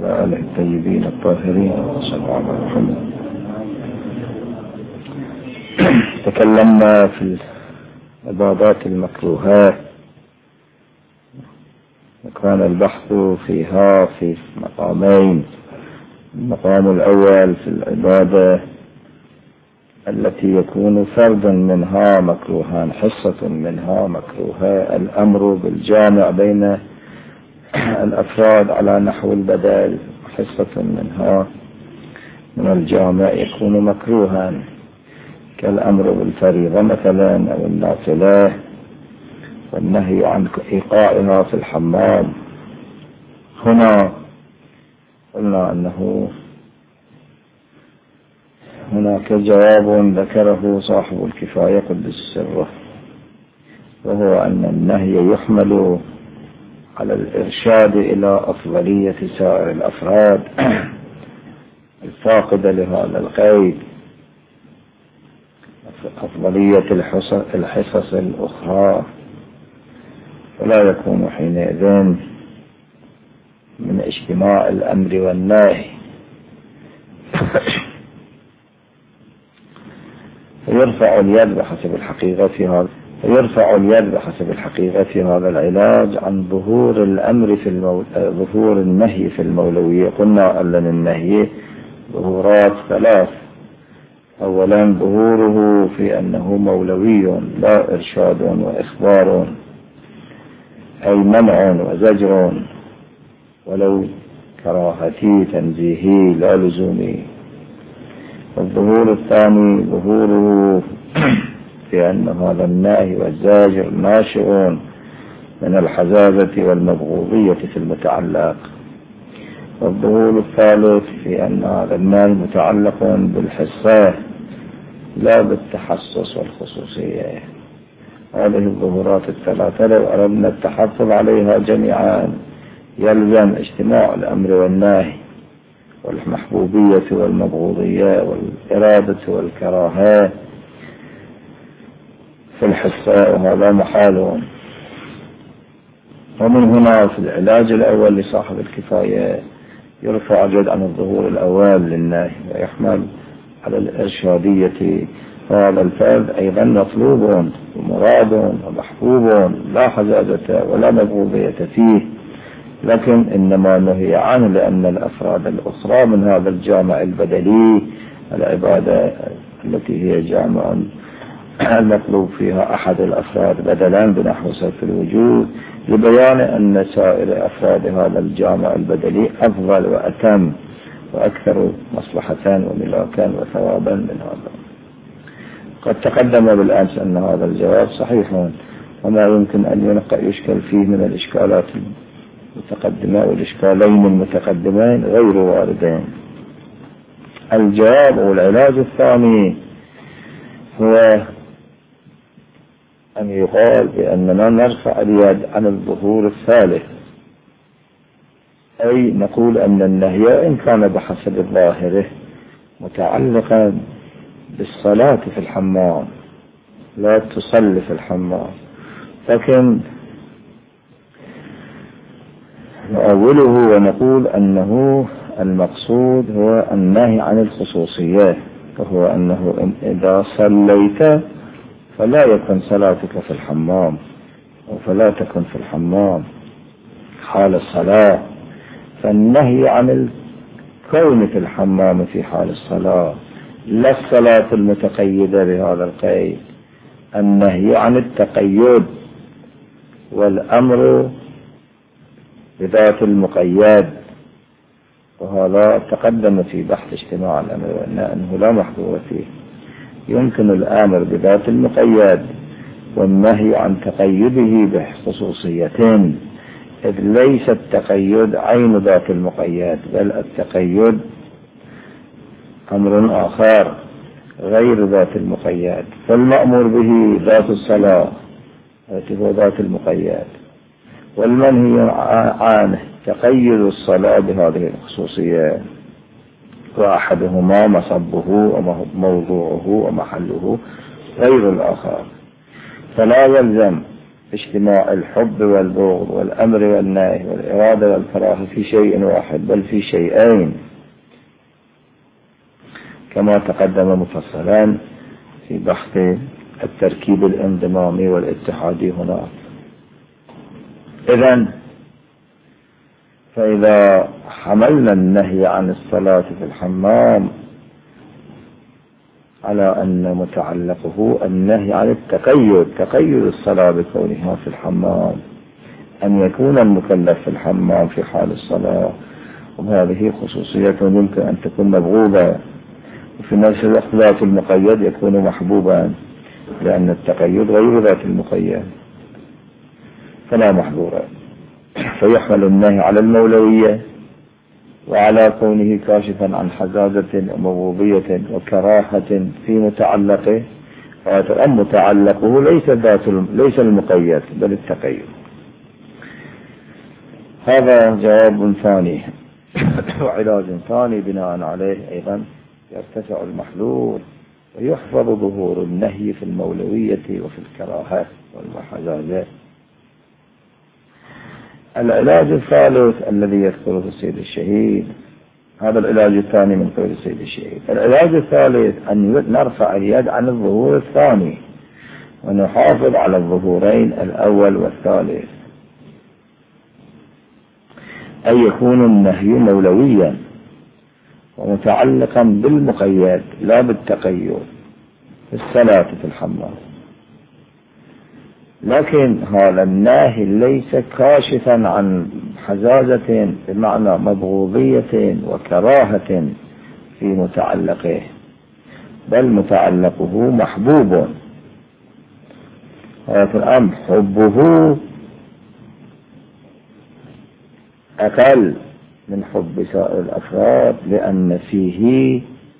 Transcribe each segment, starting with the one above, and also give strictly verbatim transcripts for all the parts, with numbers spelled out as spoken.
وعلى آله الطيبين الطاهرين صلى الله عليه وسلم. تكلمنا في العبادات المكروهات، وكان البحث فيها في مقامين. المقام الأول في العبادة التي يكون فردا منها مكروها، حصة منها مكروها، الأمر بالجامع بين الأفراد على نحو البدل، حصة منها من الجامع يكون مكروها، كالأمر بالفريضة مثلا أو النافلة، والنهي عن إيقاعها في الحمام. هنا قلنا أنه هناك جواب ذكره صاحب الكفاية قدس سره، وهو أن النهي يحمل على الإرشاد إلى أفضلية سائر الأفراد الفاقدة لهذا القيد، أفضلية الحصص الأخرى، ولا يكون حينئذ من اجتماع الأمر والنهي. فيرفع اليد بحسب الحقيقة هذا فيرفع اليد بحسب الحقيقة هذا العلاج عن ظهور الأمر في المو... ظهور النهي في المولوية. قلنا أن النهي ظهورات ثلاث: أولا ظهوره في أنه مولوي لا إرشاد وإخبار، أي منع وزجر ولو كراهتي تنزيهي لا لزومي. الظهور الثاني ظهوره في أن هذا النهي والزاجر ناشئ من الحزازة والمبغوضية في المتعلق. والظهور الثالث في أن هذا النهي متعلق بالحصة لا بالتحسس والخصوصية. هذه الظهورات الثلاثة لو أردنا التحفظ عليها جميعا يلزم اجتماع الأمر والنهي والمحبوبية والمبغوضية والإرادة والكراهة في الحصة، وهذا محال. ومن هنا في العلاج الأول لصاحب الكفاية يرفع اليد عن الظهور الأول للنهي ويحمل على الإرشادية. هذا الفرد أيضا مطلوب ومراد ومحبوب لا حزازة ولا مبغوضية فيه، لكن إنما نهي عنه لأن الأفراد الأخرى من هذا الجامع البدلي، العبادة التي هي جامع المطلوب فيها أحد الأفراد بدلا بنحو صرف الوجود، لبيان أن سائر أفراد هذا الجامع البدلي أفضل وأتم وأكثر مصلحة وملاكا وثوابا من هذا. قد تقدم بالأمس أن هذا الجواب صحيح، وما يمكن أن يشكل فيه من الإشكالات المتقدمة والإشكالين المتقدمين غير واردين. الجواب والعلاج الثاني هو أن يقال بأننا نرفع اليد عن الظهور الثالث، أي نقول أن النهي إن كان بحسب ظاهره متعلقا بالصلاة في الحمام، لا تصلي في الحمام، لكن نؤوله ونقول أنه المقصود هو النهي عن الخصوصية، وهو أنه إذا صليت فلا يكن صلاتك في الحمام، وفلا تكن في الحمام حال الصلاة. فالنهي عن الكون في الحمام في حال الصلاة، لا الصلاة المتقيدة بهذا القيد، النهي عن التقيد والأمر بذات المقيد. وهذا تقدم في بحث اجتماع الأمر والنهي أنه لا محظور فيه. يمكن الأمر بذات المقيد والنهي عن تقيده بخصوصيتين، إذ ليس التقيد عين ذات المقيد، بل التقيد أمر آخر غير ذات المقيد. فالمأمور به ذات الصلاة التي هو ذات المقيد، والمنهي عنه تقيد الصلاة بهذه الخصوصية، وأحدهما مصبه وموضوعه ومحله غير الآخر. فلا يلزم اجتماع الحب والبغض والأمر والنهي والإرادة والكراهة في شيء واحد بل في شيئين كما تقدم مفصلا في بحث التركيب الانضمامي والاتحادي هناك. إذن فإذا حملنا النهي عن الصلاة في الحمام على أن متعلقه النهي عن التقيد تقيد الصلاة بكونها في الحمام، أن يكون المكلف في الحمام في حال الصلاة، وهذه خصوصية يمكن أن تكون مبغوضة، وفي نفس الوقت ذات المقيد يكون محبوبا، لأن التقيد غير ذات المقيد فلا محظورا. فيحمل النهي على المولوية وعلى كونه كاشفا عن حزازة ومغوبية وكراهة في متعلقه، فأن متعلقه ليس ذات ليس المقيد بل التقيد. هذا جواب ثاني وعلاج ثاني بناء عليه أيضا يرتفع المحلول ويحفظ ظهور النهي في المولوية وفي الكراهة والحزازة. العلاج الثالث الذي يذكره السيد الشهيد، هذا العلاج الثاني من قول السيد الشهيد. العلاج الثالث أن نرفع اليد عن الظهور الثاني ونحافظ على الظهورين الأول والثالث، أن يكون النهي مولويا ومتعلقا بالمقيد لا بالتقيد في الصلاة في الحمام، لكن هذا النهي ليس كاشفا عن حزازة بمعنى مبغوضية وكراهة في متعلقه، بل متعلقه محبوب. هذا الأمر حبه أقل من حب سائر الأفراد، لأن فيه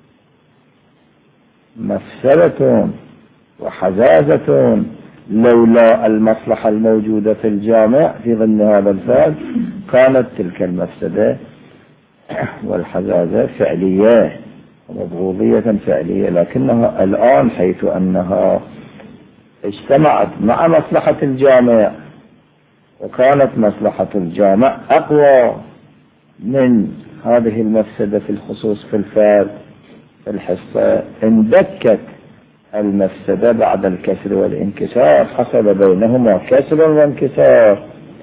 مفسدة وحزازة لولا المصلحة الموجودة في الجامع في ضمن هذا الفعل كانت تلك المفسدة والحزازة فعلية ومبغوضية فعلية، لكنها الآن حيث أنها اجتمعت مع مصلحة الجامع وكانت مصلحة الجامع أقوى من هذه المفسدة في الخصوص في الفعل في الحصة، اندكت المفسدة بعد الكسر والانكسار، حصل بينهما كسر وانكسار،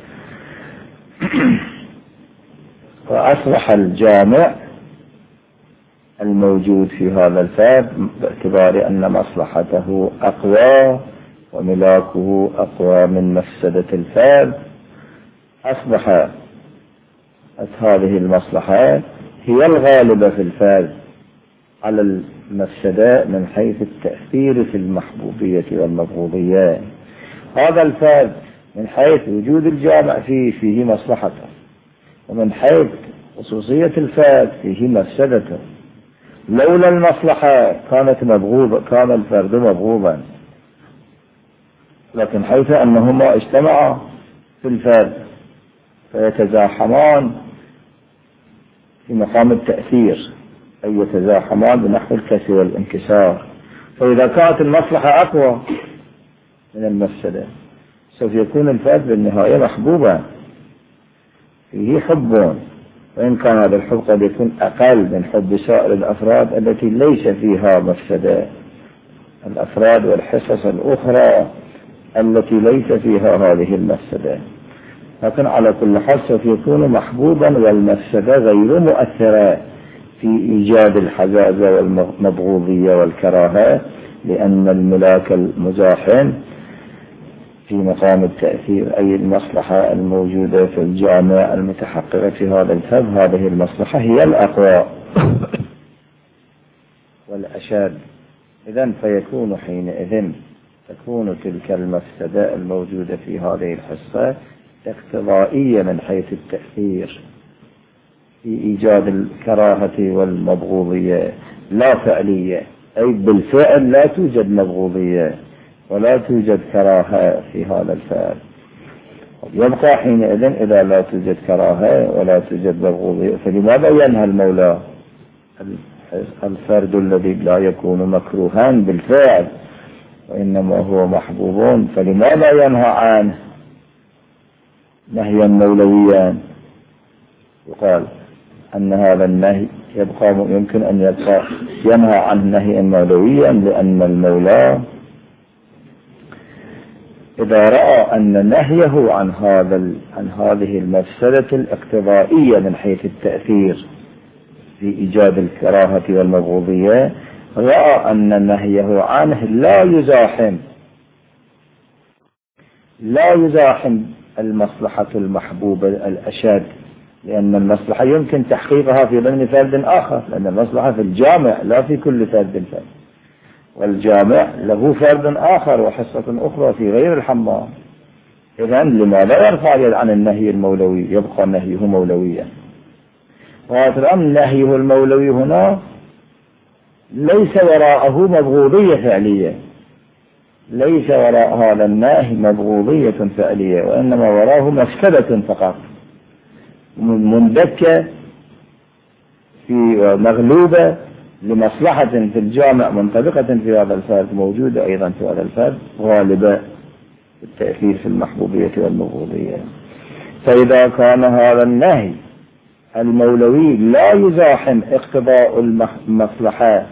وأصبح الجامع الموجود في هذا الفعل باعتبار أن مصلحته أقوى وملاكه أقوى من مفسدة الفعل، أصبح هذه المصلحة هي الغالبة في الفعل على المفسدة من حيث التأثير في المحبوبية والمبغوضية. هذا الفعل من حيث وجود الجامع فيه فيه مصلحته، ومن حيث خصوصية الفعل فيه مفسدته. لولا المصلحة كانت مبغوضة كان الفرد مبغوضا، لكن حيث أنهما اجتمعا في الفرد فيتزاحمان في مقام التأثير، أي يتزاحمان بنحو الكسر والانكسار. فإذا كانت المصلحة أقوى من المفسدة سوف يكون الفرد بالنهاية محبوبا فيه حب، وإن كان هذا الحب قد يكون أقل من حب سائر الأفراد التي ليس فيها مفسدة، الأفراد والحصص الأخرى التي ليس فيها هذه المفسدة. لكن على كل حال سوف يكون محبوبا والمفسدة غير مؤثرة في إيجاد الحزازة والمبغوضية والكراهة، لأن الملاك المزاحم في مقام التأثير أي المصلحة الموجودة في الجامع المتحققة في هذا الفهم، هذه المصلحة هي الأقوى والأشد. إذن فيكون حينئذ تكون تلك المفسدة الموجودة في هذه الحصة اقتضائية من حيث التأثير في إيجاد الكراهة والمبغوضية، لا فعلية، أي بالفعل لا توجد مبغوضية ولا توجد كراهة في هذا الفعل. يبقى حينئذ إذا لا توجد كراهة ولا توجد مبغوضية، فلماذا ينهى المولى الفرد الذي لا يكون مكروها بالفعل وإنما هو محبوب، فلماذا ينهى عنه نهيا مولويا؟ يقال أن هذا النهي يبقى يمكن أن يبقى ينهى عنه نهيا مولويا، لأن المولى إذا رأى أن نهيه عن هذا عن هذه المفسدة الاقتضائية من حيث التأثير في إيجاد الكراهة والمبغوضية، رأى أن نهيه عنه لا يزاحم لا يزاحم المصلحة المحبوبة الأشد، لأن المصلحة يمكن تحقيقها في ضمن فرد آخر، لأن المصلحة في الجامع لا في كل فرد فرد، والجامع له فرد آخر وحصة أخرى في غير الحمام. إذن لماذا يرفع يد عن النهي المولوي؟ يبقى نهيه مولويا. وهذا الأمر نهيه المولوي هنا ليس وراءه مبغوضية فعلية، ليس وراء هذا النهي مبغوضية فعلية، وإنما وراءه مفسدة فقط مندكة في مغلوبة لمصلحة في الجامع منطبقة في هذا الفرد، موجودة أيضا في هذا الفرد، غالبة التأثير في المحبوبية والمبغوضية. فإذا كان هذا النهي المولوي لا يزاحم اقتضاء المصلحة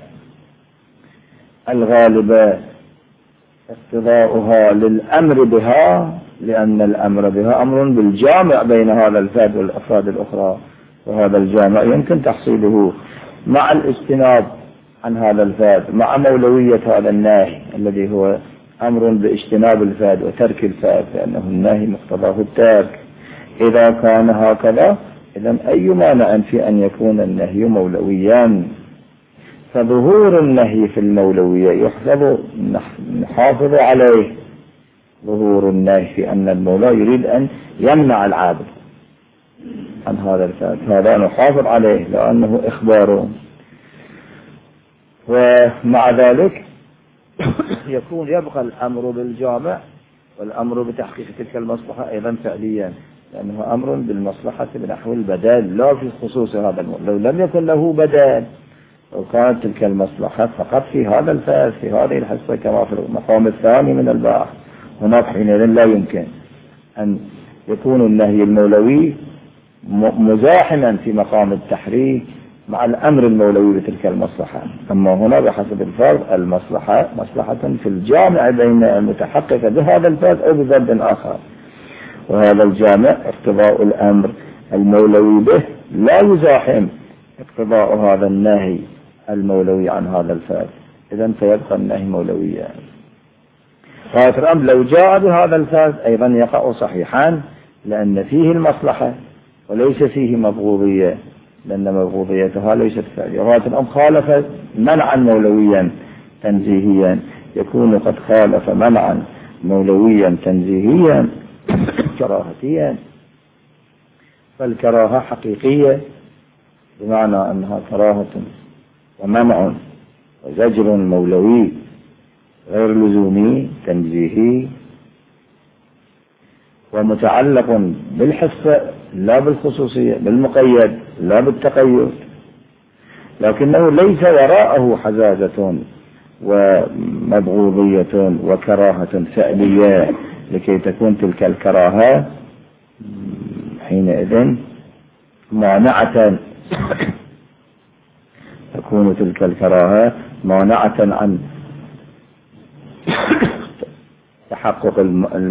الغالبة اقتضاؤها للأمر بها، لأن الأمر بها أمر بالجامع بين هذا الفرد والأفراد الأخرى، وهذا الجامع يمكن تحصيله مع الاجتناب عن هذا الفرد، مع مولوية هذا النهي الذي هو أمر باجتناب الفرد وترك الفرد، لأنه النهي مقتضاه الترك. إذا كان هكذا إذن أي مانع في أن يكون النهي مولويا؟ فظهور النهي في المولوية يحفظ نحافظ عليه، ظهور النهي في أن المولى يريد أن يمنع العابد عن هذا الفرد، هذا نحافظ عليه لأنه إخباره. ومع ذلك يكون يبقى الأمر بالجامع والأمر بتحقيق تلك المصلحة أيضا فعليا، لأنه أمر بالمصلحة بنحو البدل لا في خصوص هذا المولى. لو لم يكن له بدل، لو كانت تلك المصلحة فقط في هذا الفرد في هذه الحصة كما في المقام الثاني من البحث، هناك حينئذ لا يمكن أن يكون النهي المولوي مزاحما في مقام التحريك مع الأمر المولوي بتلك المصلحة. أما هنا بحسب الفرد المصلحة مصلحة في الجامع بين المتحقق بهذا الفرد أو بفرد آخر، وهذا الجامع اقتضاء الأمر المولوي به لا يزاحم اقتضاء هذا النهي المولوي عن هذا الفرد، إذن فيبقى النهي مولويا. هذا الأمر لو جاء بهذا الفرد أيضا يقع صحيحا، لأن فيه المصلحة وليس فيه مبغوضية، لأن مبغوضيتها ليست فعلية. وهذا الأمر خالف منعا مولويا تنزيهيا، يكون قد خالف منعا مولويا تنزيهيا كراهتيا، فالكراهة حقيقية بمعنى أنها كراهة ومنع وزجر مولوي غير لزومي تنزيهي، ومتعلق بالحصة لا بالخصوصية، بالمقيد لا بالتقيد، لكنه ليس وراءه حزازة ومبغوضية وكراهة فعلية لكي تكون تلك الكراهة حينئذ مانعة تكون تلك الكراهة مانعة عن تحقق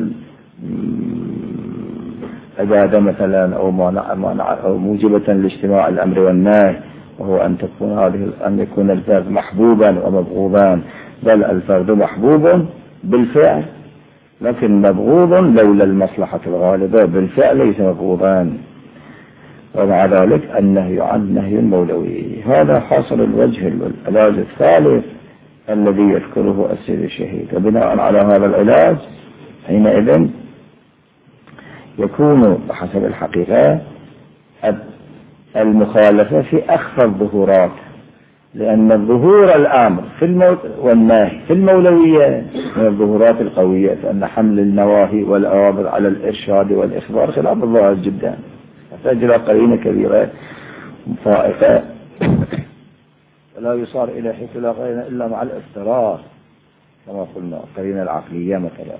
العبادة مثلا، أو مانع مانع أو موجبة لاجتماع الأمر والنهي، وهو أن تكون هذه أن يكون الفرد محبوبا ومبغوضا، بل الفرد محبوب بالفعل لكن مبغوض لولا المصلحة الغالبة بالفعل ليس مبغوضا. ومع ذلك النهي عن نهي المولوي. هذا حاصل الوجه العلاج الثالث الذي يذكره السيد الشهيد. وبناء على هذا العلاج حينئذ يكون بحسب الحقيقة المخالفة في أخفى الظهورات، لأن الظهور الأمر في الموت والنهي في المولوية من الظهورات القوية، فأن حمل النواهي والأوامر على الإرشاد والإخبار خلاف الظاهر جدا، تجرى قرينة كبيرة فائقة، ولا يصار إلى حيث لا قرينة إلا مع الاضطرار، كما قلنا القرينة العقلية مثلا،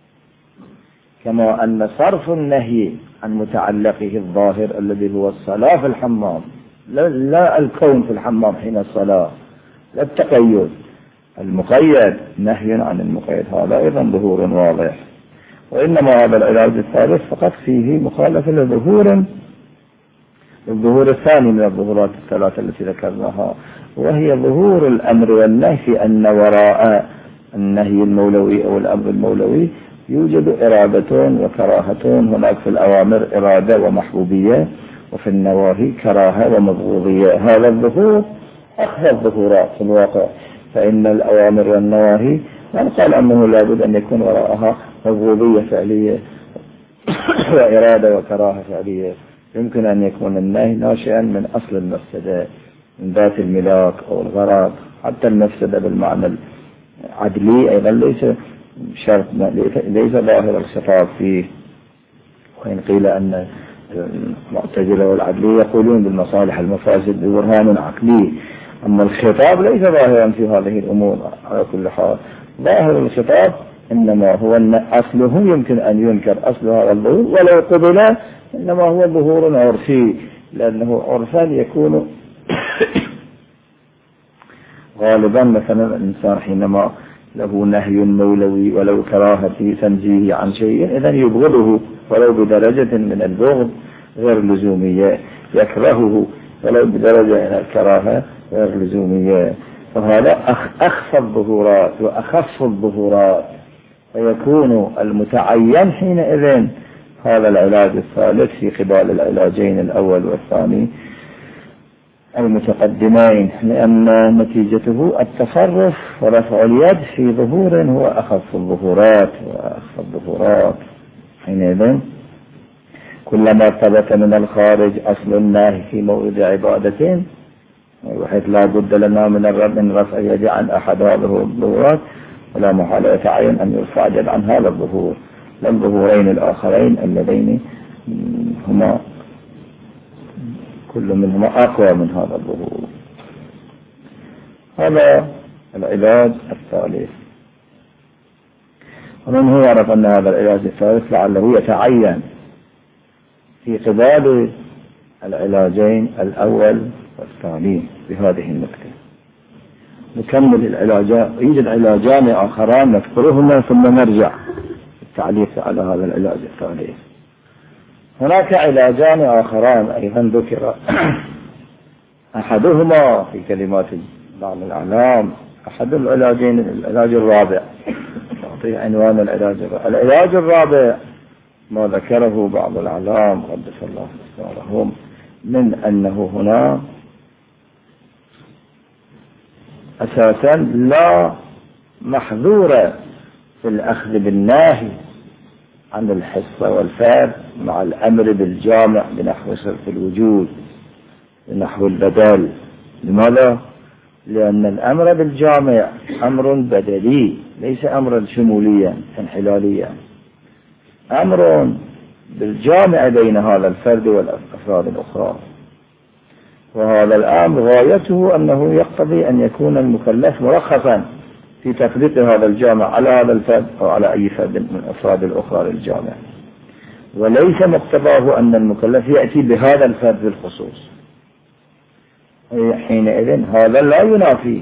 كما أن صرف النهي عن متعلقه الظاهر الذي هو الصلاة في الحمام، لا, لا الكون في الحمام حين الصلاة، لا التقيد، المقيد نهي عن المقيد، هذا أيضا ظهور واضح. وإنما هذا العلاج الثالث فقط فيه مخالفة لظهور الظهور الثاني من الظهورات الثلاثة التي ذكرناها، وهي ظهور الأمر والنهي في أن وراء النهي المولوي أو الأمر المولوي يوجد إرادة وكراهة. هناك في الأوامر إرادة ومحبوبية، وفي النواهي كراهة ومبغوضية. هذا الظهور أخذ الظهورات في الواقع، فإن الأوامر والنواهي من قال أنه لابد أن يكون وراءها مبغوضية فعلية وإرادة وكراهة فعلية. يمكن أن يكون النهي ناشئا من أصل المفسدة، من ذات الملاك أو الغرض. حتى المفسدة بالمعنى العدلي أيضا ليس شرط، ليس ظاهر الخطاب فيه. وإن قيل أن المعتزلة والعدلية يقولون بالمصالح المفاسد ببرهان عقلي، أما الخطاب ليس ظاهرا في هذه الأمور. على كل حال ظاهر الخطاب إنما هو أن أصله يمكن أن ينكر أصل هذا الظهور ولو قبل، إنما هو ظهور عرفي، لأنه عرفا يكون غالبا. مثلا الإنسان حينما له نهي مولوي ولو كراهة تنزيه عن شيء إذن يبغضه ولو بدرجة من البغض غير لزومية، يكرهه ولو بدرجة من الكراهة غير لزومية. فهذا أخف الظهورات وأخف الظهورات، فيكون المتعين حينئذ هذا العلاج الثالث في قبال العلاجين الأول والثاني المتقدمين، لأن نتيجته التصرف ورفع اليد في ظهور هو أخف الظهورات وأخف الظهورات. حينئذ كلما ثبت من الخارج أصل النهي في موعد عبادة، وحيث لا بد لنا من الرد من رفع يد عن أحد هذه الظهورات، ولا محال يتعين أن يرفع يد عن هذا الظهور، للظهورين الآخرين اللذين هما كل منهما أقوى من هذا الظهور. هذا العلاج الثالث. ومن هو يعرف أن هذا العلاج الثالث لعله يتعين في قبال العلاجين الأول والثاني بهذه النكتة. نكمل العلاجات، يوجد علاجان آخران نذكرهما ثم نرجع التعليق على هذا العلاج الثالث. هناك علاجان آخران أيضا ذكر، أحدهما في كلمات بعض الأعلام، أحد العلاجين العلاج الرابع، تعطيه عنوان العلاج الرابع. العلاج الرابع ما ذكره بعض الأعلام قدس الله أسرارهم من أنه هنا أساسا لا محظور في الأخذ بالناهي عن الحصة والفعل مع الأمر بالجامع بنحو صرف الوجود بنحو البدل. لماذا؟ لأن الأمر بالجامع أمر بدلي ليس أمرا شموليا انحلاليا، أمر بالجامع بين هذا الفرد والأفراد الأخرى. وهذا الأمر غايته أنه يقتضي أن يكون المكلف مرخصا في تطبيق هذا الجامع على هذا الفرد أو على أي فرد من أفراد الأخرى للجامع، وليس مقتضاه أن المكلف يأتي بهذا الفرد بالخصوص. حينئذ هذا لا ينافي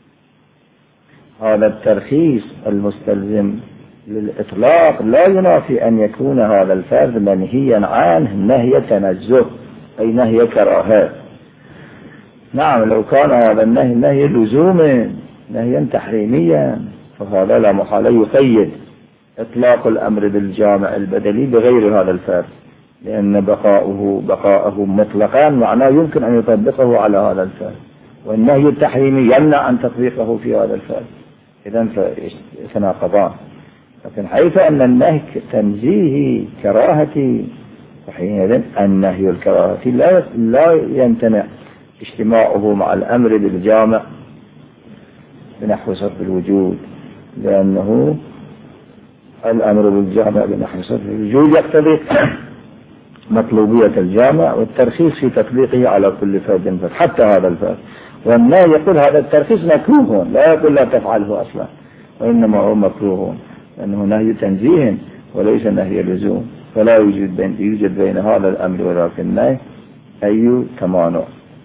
هذا الترخيص المستلزم للإطلاق، لا ينافي أن يكون هذا الفرد منهيا عنه نهي تنزه أي نهي كراهة. نعم لو كان هذا النهي نهي لزوم نهيا تحريميا فهذا لا محال يقيد إطلاق الأمر بالجامع البدلي بغير هذا الفرد، لأن بقاؤه بقاءه مطلقا معناه يمكن أن يطبقه على هذا الفرد، والنهي التحريمي يمنع عن تطبيقه في هذا الفرد، إذن فيتناقضان. لكن حيث أن النهي تنزيه كراهة، فحينئذ النهي الكراهة لا لا يمتنع اجتماعه مع الأمر بالجامع بنحو صرف الوجود، لأنه الأمر بالجامع بنحو صرف الوجود يقتضي مطلوبية الجامع والترخيص في تطبيقه على كل فرد فرد حتى هذا الفرد. والنهي يقول هذا الترخيص مكروه، لا يقول لا تفعله أصلا، وإنما هو مكروه، لأنه نهي تنزيه وليس نهي لزوم، فلا يوجد بين, يوجد بين هذا الأمر وذاك النهي أي تمانع.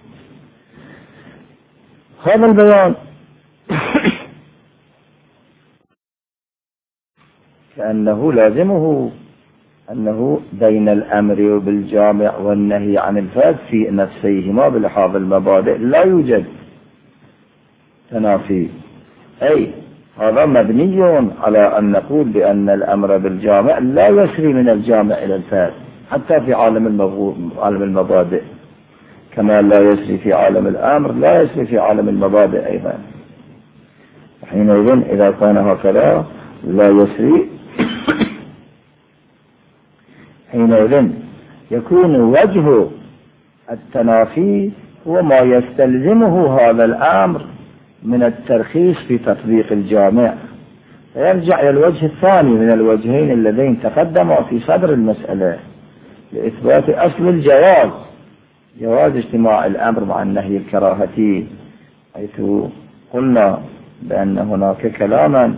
هذا البيان كأنه لازمه أنه بين الأمر بالجامع والنهي عن الفاسد في نفسيهما بلحاظ المبادئ لا يوجد تنافي، أي هذا مبني على أن نقول بأن الأمر بالجامع لا يسري من الجامع إلى الفاسد حتى في عالم عالم المبادئ، كما لا يسري في عالم الأمر لا يسري في عالم المبادئ أيضا. حينئذ إذا كان هكذا لا يسري، حينئذ يكون وجه التنافي هو ما يستلزمه هذا الأمر من الترخيص في تطبيق الجامع، فيرجع إلى الوجه الثاني من الوجهين اللذين تقدما في صدر المسألة لإثبات أصل الجواز، جواز اجتماع الأمر مع النهي الكراهتي، حيث قلنا بأن هناك كلاما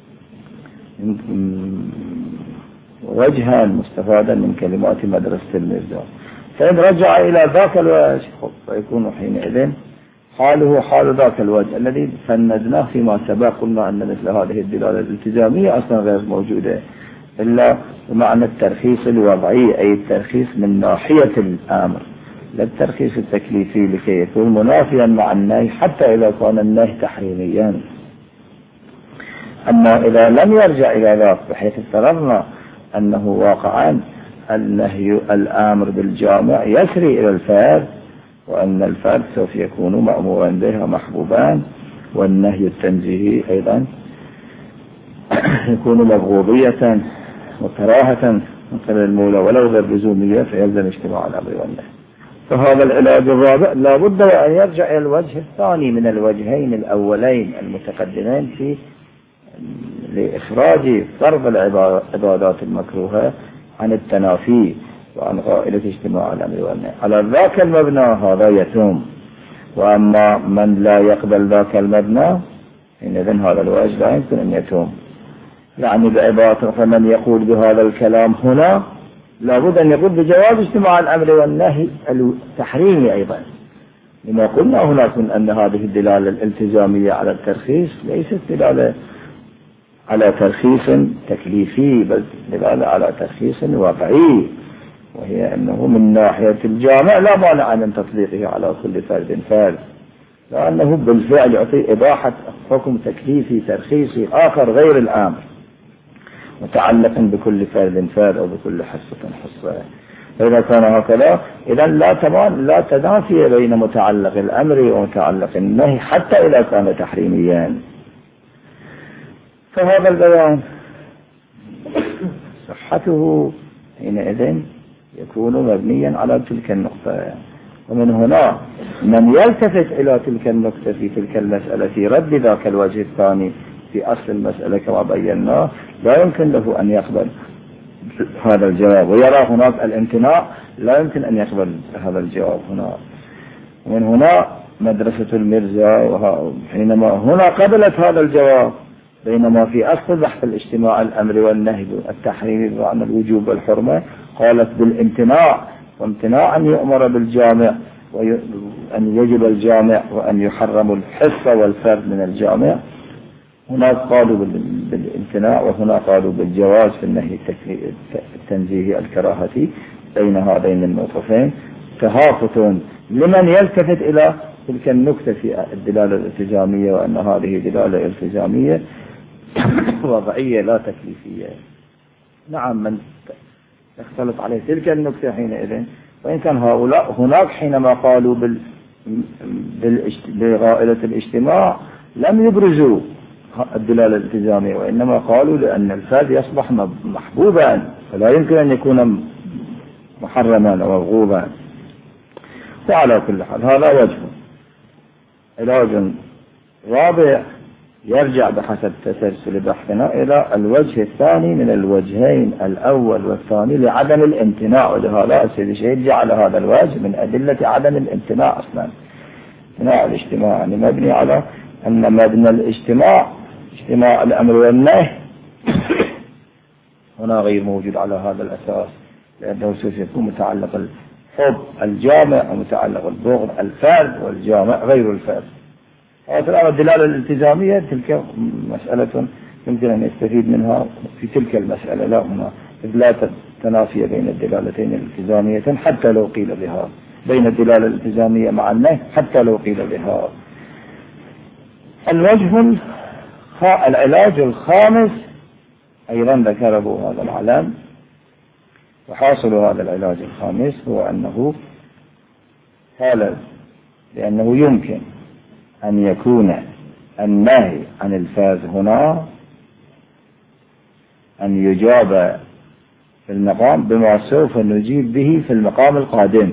وجها مستفادا من كلمات مدرسة المرزا، فإن رجع إلى ذاك الوجه فيكون حينئذ حاله حال ذاك الوجه الذي فندناه فيما سبق. قلنا أن مثل هذه الدلالة الالتزامية أصلا غير موجودة إلا بمعنى الترخيص الوضعي، أي الترخيص من ناحية الأمر، لا الترخيص التكليفي لكي يكون منافيا مع النهي حتى إذا كان النهي تحريميا. أما إذا لم يرجع إلى ذاك بحيث افترضنا أنه واقعا النهي الأمر بالجامع يسري إلى الفاسد، وأن الفاسد سوف يكون مأمورا به ومحبوبا، والنهي التنزيهي أيضا يكون مبغوضية وكراهة من قبل المولى ولو غير لزومية، فيلزم اجتماع الأمر والنهي. فهذا العلاج الرابع لا بد أن يرجع إلى الوجه الثاني من الوجهين الأولين المتقدمين في لإخراج فرض العبادات المكروهة عن التنافي وعن غائلة اجتماع الأمر والنهي. على ذاك المبنى هذا يتم، وأما من لا يقبل ذاك المبنى إذن هذا الوجه لا يمكن أن يتم. يعني بعبارة فمن يقول بهذا الكلام هنا لابد أن يقول بجواز اجتماع الأمر والنهي التحريمي أيضا، لما قلنا هناك من أن هذه الدلالة الالتزامية على الترخيص ليست دلالة على ترخيص تكليفي، بل دلالة على ترخيص واقعي، وهي أنه من ناحية الجامع لا مانع من تطبيقه على كل فرد فرد، لأنه بالفعل يعطي إباحة حكم تكليفي ترخيصي آخر غير الأمر متعلق بكل فرد فرد أو بكل حصة حصة. فإذا كان هكذا إذا لا تمام لا تنافي بين متعلق الأمر ومتعلق النهي حتى إذا كان تحريميا. فهذا البيان صحته حينئذ يكون مبنيا على تلك النقطة، ومن هنا من يلتفت إلى تلك النقطة في تلك المسألة في رد ذاك الوجه الثاني في أصل المسألة كما بيناه لا يمكن له أن يقبل هذا الجواب، ويرى هناك الامتناع لا يمكن أن يقبل هذا الجواب هنا. ومن هنا مدرسة المرزا حينما هنا قبلت هذا الجواب، بينما في أصل بحث الاجتماع الأمر والنهي التحريمي بمعنى الوجوب والحرمة قالت بالامتناع، وامتناع أن يؤمر بالجامع وأن يجب الجامع وأن يحرم الحصة والفرد من الجامع. هناك قالوا بالامتناع وهنا قالوا بالجواز في النهي التنزيهي الكراهتي. بين هذين الموقفين تهافت لمن يلتفت إلى تلك النكتة في الدلالة الالتزامية، وأن هذه دلالة التزامية وضعية لا تكليفية. نعم من يختلط عليه تلك النكتة حينئذ، وإن كان هؤلاء هناك حينما قالوا بال... بغائلة الاجتماع لم يبرزوا الدلالة الالتزامية، وإنما قالوا لأن الفرد يصبح محبوبا فلا يمكن أن يكون محرما أو مرغوبا. وعلى كل حال هذا وجه. علاج رابع يرجع بحسب تسلسل بحثنا إلى الوجه الثاني من الوجهين الأول والثاني لعدم الامتناع، ولهذا السيد الشهيد جعل هذا الوجه من أدلة عدم الامتناع أصلا. امتناع الاجتماع يعني مبني على أن مبنى الاجتماع اجتماع الأمر والنهي هنا غير موجود على هذا الأساس، لأنه سوف يكون متعلق الحب الجامع ومتعلق البغض الفرد والجامع غير الفرد. هذه الدلالة الالتزامية تلك مسألة يمكن أن يستفيد منها في تلك المسألة، لا هنا لا تنافي بين الدلالتين الالتزامية حتى لو قيل بها، بين الدلالة الالتزامية مع النهي حتى لو قيل بها. الوجه العلاج الخامس أيضا ذكره هذا العلم، وحاصل هذا العلاج الخامس هو أنه قال لأنه يمكن أن يكون النهي عن الفاز هنا أن يجاب في المقام بما سوف نجيب به في المقام القادم،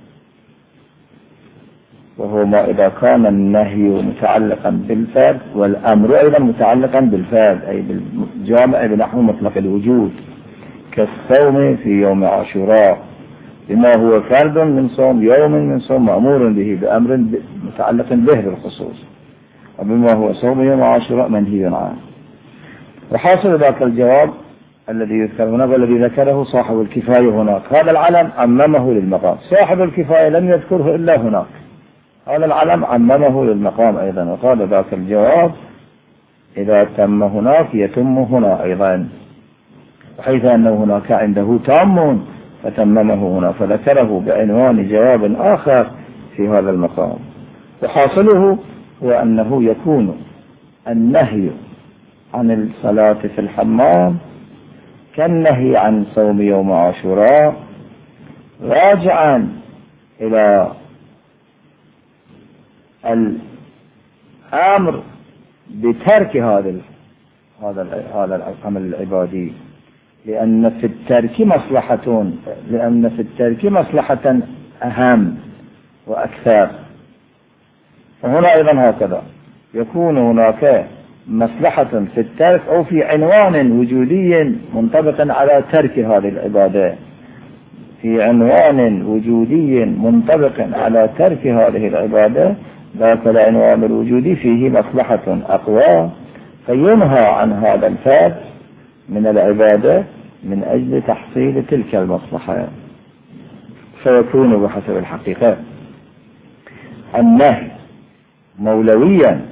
وهو ما إذا كان النهي متعلقا بالفرد والأمر أيضا متعلقا بالفرد أي بالجامع بنحو مطلق الوجود، كالصوم في يوم عاشوراء بما هو فرد من صوم يوم من صوم مأمور به بأمر متعلق به بالخصوص، وبما هو صوم يوم عاشوراء منهي عنه. وحاصل ذاك الجواب الذي يذكر هنا والذي ذكره صاحب الكفاية هناك، هذا العلم عممه للمقام، صاحب الكفاية لم يذكره إلا هناك، هذا العلم عممه للمقام أيضا، وقال ذاك الجواب إذا تم هناك يتم هنا أيضا، وحيث أنه هناك عنده تام فتممه هنا فذكره بعنوان جواب آخر في هذا المقام. وحاصله هو أنه يكون النهي عن الصلاة في الحمام كالنهي عن صوم يوم عاشوراء راجعا إلى الأمر بترك هذا هذا هذا العمل العبادي، لأن في الترك مصلحة لأن في الترك مصلحة أهم وأكثر. فهنا أيضا هكذا يكون هناك مصلحة في الترك أو في عنوان وجودي منطبقا على ترك هذه العبادة، في عنوان وجودي منطبق على ترك هذه العبادة، ذاك العنوان الوجودي فيه مصلحة أقوى فينهى عن هذا الفرد من العبادة من أجل تحصيل تلك المصلحة، فيكون بحسب الحقيقة النهي مولويا،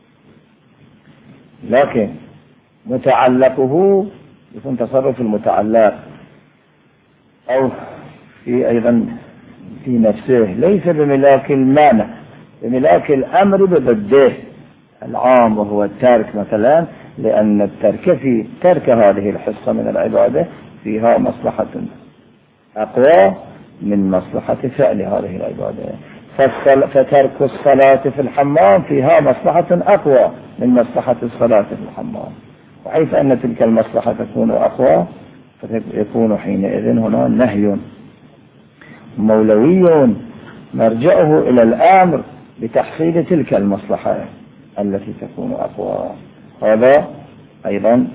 لكن متعلقه يكون تصرف المتعلق أو في أيضا في نفسه ليس بملاك المعنى، بملاك الأمر بضده العام وهو الترك مثلا، لأن الترك في ترك هذه الحصة من العبادة فيها مصلحة أقوى من مصلحة فعل هذه العبادة، فترك الصلاة في الحمام فيها مصلحة أقوى من مصلحة الصلاة في الحمام، وحيث أن تلك المصلحة تكون أقوى فيكون حينئذ هنا نهي مولوي مرجعه إلى الأمر بتحصيل تلك المصلحة التي تكون أقوى. هذا أيضا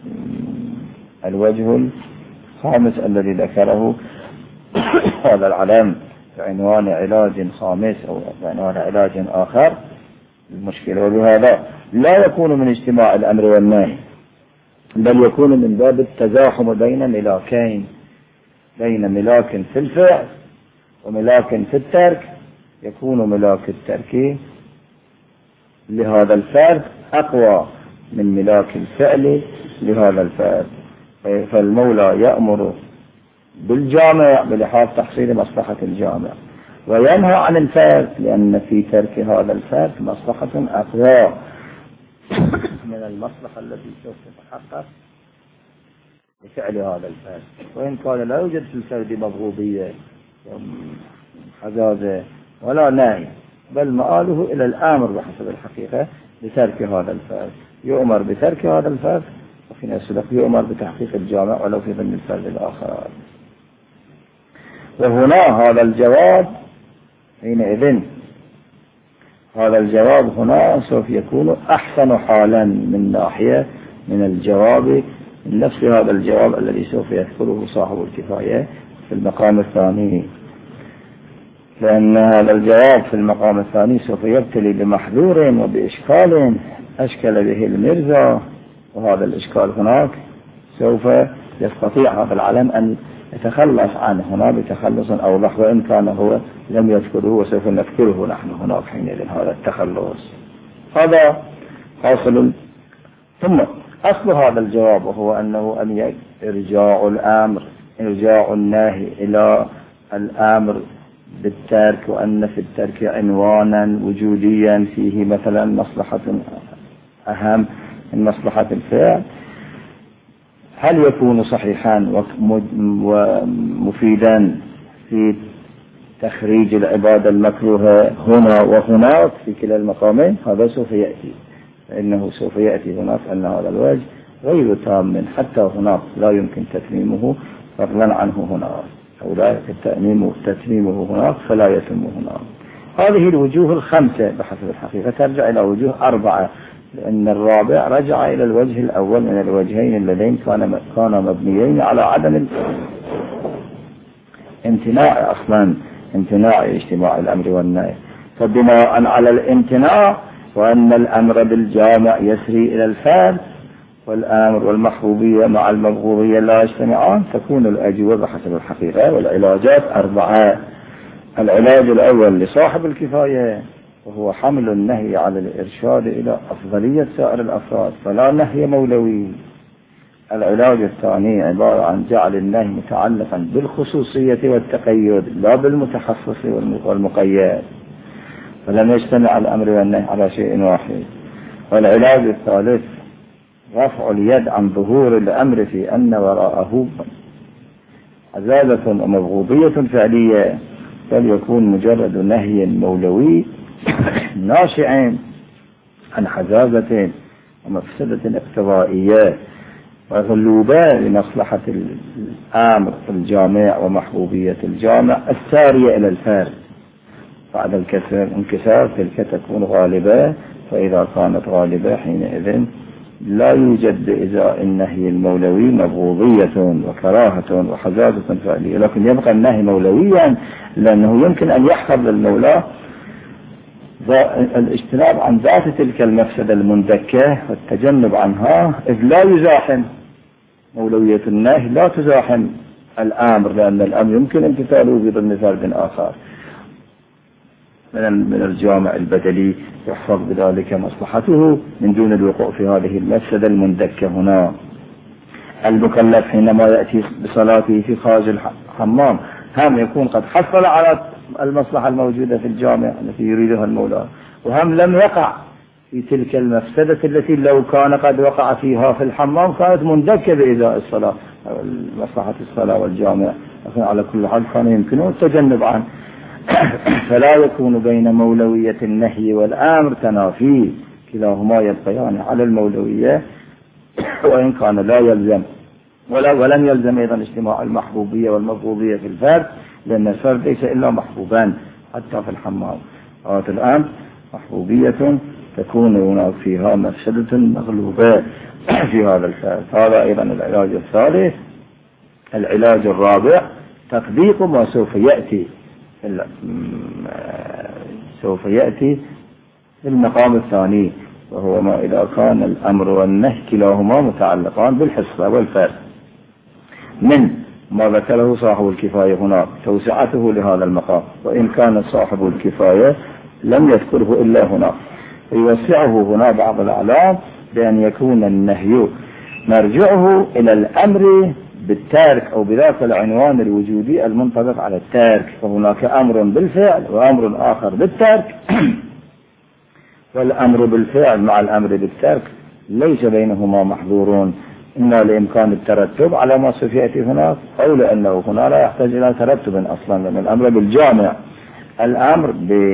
الوجه الخامس الذي ذكره هذا العلم بعنوان علاج خامس أو بعنوان علاج آخر المشكلة. وبهذا لا يكون من اجتماع الأمر والنهي، بل يكون من باب التزاحم بين ملاكين، بين ملاك في الفعل وملاك في الترك. يكون ملاك الترك لهذا الفرد أقوى من ملاك الفعل لهذا الفرد، فالمولى يأمر بالجامع بلحاظ تحصيل مصلحة الجامع، وينهى عن الفرد لأن في ترك هذا الفرد مصلحة أقوى من المصلحة التي سوف تتحقق بفعل هذا الفرد. وإن كان لا يوجد في الفرد مبغوضية حزازة ولا نهي، بل مآله إلى الأمر بحسب الحقيقة بترك هذا الفرد، يؤمر بترك هذا الفرد وفي نفس الوقت يؤمر بتحقيق الجامع ولو في ضمن الفرد الآخر. وهنا هذا الجواب حينئذ هذا الجواب هنا سوف يكون أحسن حالا من ناحية من الجواب من نفس هذا الجواب الذي سوف يذكره صاحب الكفاية في المقام الثاني. لأن هذا الجواب في المقام الثاني سوف يبتلي بمحذور وبإشكال أشكل به المرزا، وهذا الإشكال هناك سوف يستطيع هذا العلم أن يتخلص عنه هنا بتخلص أوضح، وإن كان هو لم يذكره وسوف نذكره نحن هناك حينئذ هذا التخلص. هذا حاصل. ثم أصل هذا الجواب وهو أنه أن إرجاع الأمر إرجاع النهي إلى الأمر بالترك، وأن في الترك عنوانا وجوديا فيه مثلا مصلحة أهم من مصلحة الفعل. هل يكون صحيحا ومفيدا في تخريج العبادة المكروهة هنا وهناك في كلا المقامين؟ هذا سوف يأتي، فإنه سوف يأتي هناك أن هذا الوجه غير تام حتى هناك لا يمكن تتميمه فضلا عنه هناك، أو لا يمكن تتميمه هناك فلا يتم هناك. هذه الوجوه الخمسة بحسب الحقيقة ترجع إلى وجوه أربعة، لأن الرابع رجع إلى الوجه الأول من الوجهين اللذين كان كان مبنيين على عدم امتناع أصلا امتناع اجتماع الأمر والنهي. فبناء على الامتناع وأن الأمر بالجامع يسري إلى الفعل والأمر والمحبوبية مع المبغوضية لا يجتمعان، تكون الأجوبة بحسب الحقيقة. والعلاجات أربعة. العلاج الأول لصاحب الكفاية وهو حمل النهي على الإرشاد إلى أفضلية سائر الأفراد فلا نهي مولوي. العلاج الثاني عبارة عن جعل النهي متعلقا بالخصوصية والتقيد لا بالمتخصص والمقيد، فلم يجتمع الأمر والنهي على شيء واحد. والعلاج الثالث رفع اليد عن ظهور الأمر في أن وراءه عزازة ومبغوضية فعلية، بل يكون مجرد نهي مولوي ناشئ عن حزازة ومفسدة اقتضائية وغلوبة لمصلحة الأمر الجامع ومحبوبية الجامع السارية إلى الفرد. بعد الكسر انكسار تلك تكون غالبة، فإذا كانت غالبة حينئذ لا يوجد بإزاء النهي المولوي مبغوضية وكراهة وحزازة فعلية، لكن يبقى النهي مولويا لأنه يمكن أن يحفظ للمولى الاجتناب عن ذات تلك المفسدة المندكة والتجنب عنها، إذ لا يزاحم مولوية النهي لا تزاحم الأمر، لأن الأمر يمكن امتثاله بضمن فرد آخر من الجامع البدلي يحفظ بذلك مصلحته من دون الوقوع في هذه المفسدة المندكة. هنا المكلف حينما يأتي بصلاته في خارج الحمام هم يكون قد حصل على المصلحة الموجودة في الجامع التي يريدها المولى، وهم لم يقع في تلك المفسدة التي لو كان قد وقع فيها في الحمام كانت مندكة بإزاء الصلاة مصلحة الصلاة والجامع، لكن على كل حال كان يمكنه التجنب عنه. فلا يكون بين مولوية النهي والأمر تنافي، كلاهما يبقيان على المولوية، وإن كان لا يلزم ولا ولن يلزم أيضا اجتماع المحبوبية والمبغوضية في الفرد، لأن الفرد ليس إلا محبوبان حتى في الحمام. هذا الآن محبوبية تكون هناك فيها مفسدة مغلوبة في هذا الفرد. هذا أيضا العلاج الثالث. العلاج الرابع تطبيق ما سوف يأتي سوف يأتي في المقام الثاني، وهو ما إذا كان الأمر والنهي كلاهما متعلقان بالحصة والفرد من ما ذكره صاحب الكفاية هنا توسعته لهذا المقام، وإن كان صاحب الكفاية لم يذكره إلا هنا، يوسعه هنا بعض الأعلام بأن يكون النهي مرجعه إلى الأمر بالتارك أو بذاك العنوان الوجودي المنطبق على التارك، فهناك أمر بالفعل وأمر آخر بالتارك والأمر بالفعل مع الأمر بالتارك ليس بينهما محظورون، إما لإمكان الترتب على ما سوف يأتي هناك، أو لأنه هنا لا يحتاج إلى ترتب أصلا، لأن الأمر بالجامع الأمر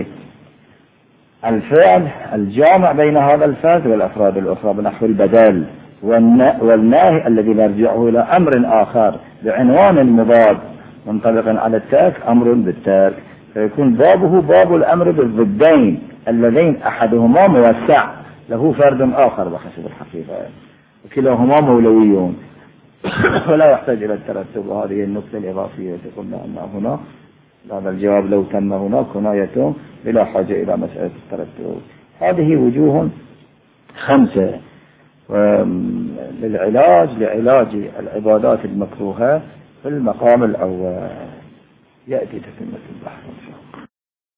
بالفعل الجامع بين هذا الفرد والأفراد الأخرى بنحو البدل، والناهي الذي يرجعه إلى أمر آخر بعنوان مضاد منطبق على التارك أمر بالتارك، فيكون بابه باب الأمر بالضدين اللذين أحدهما موسع له فرد آخر بحسب الحقيقة، وكلاهما مولويون ولا يحتاج إلى الترتب. وهذه النقطة الإضافية قلنا أن هنا هذا الجواب لو تم هناك هناية بلا حاجة إلى مسألة الترتب. هذه وجوه خمسة للعلاج لعلاج العبادات المكروهة في المقام الأول. يأتي تتمة البحر إن شاء الله.